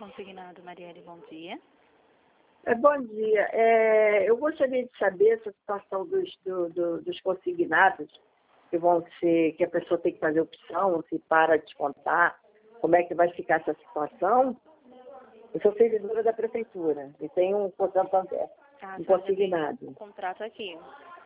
Consignado, Marielle, bom dia. Bom dia. Eu gostaria de saber essa situação dos consignados, que a pessoa tem que fazer opção, se para de descontar, como é que vai ficar essa situação. Eu sou servidora da prefeitura e tenho um contrato consignado. Um contrato aqui.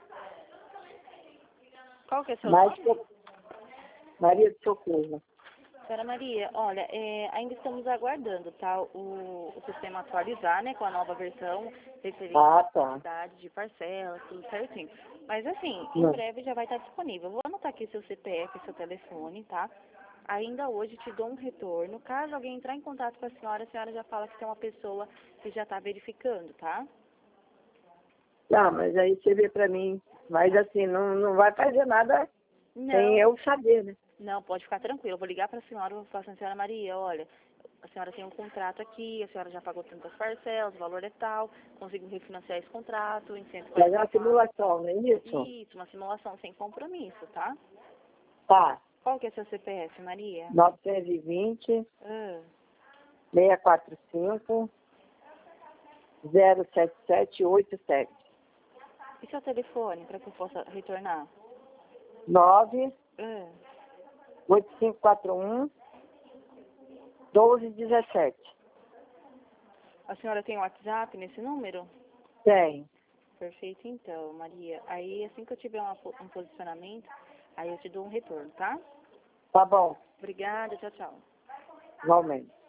Qual que é o seu nome? Maria de Socorro. Senhora Maria, olha, ainda estamos aguardando, tá, o sistema atualizar, né, com a nova versão, referente à quantidade de parcelas, tudo certinho. Mas assim, em breve já vai estar disponível. Vou anotar aqui seu CPF e seu telefone, tá? Ainda hoje te dou um retorno. Caso alguém entrar em contato com a senhora já fala que tem uma pessoa que já está verificando, tá? Tá, mas aí você vê pra mim, mas assim, não vai fazer nada sem eu saber, né? Não, pode ficar tranquila. Eu vou ligar para a senhora e vou falar assim, senhora Maria, olha, a senhora tem um contrato aqui, a senhora já pagou tantas parcelas, o valor é tal, consigo refinanciar esse contrato em 140. Fazer uma simulação, não é isso? Isso, uma simulação sem compromisso, tá? Tá. Qual que é seu CPF, Maria? 920 645 07787. E seu telefone, para que eu possa retornar? 8541 1217. A senhora tem WhatsApp nesse número? Tem. Perfeito, então, Maria. Aí, assim que eu tiver um posicionamento, aí eu te dou um retorno, tá? Tá bom. Obrigada, tchau, tchau. Igualmente.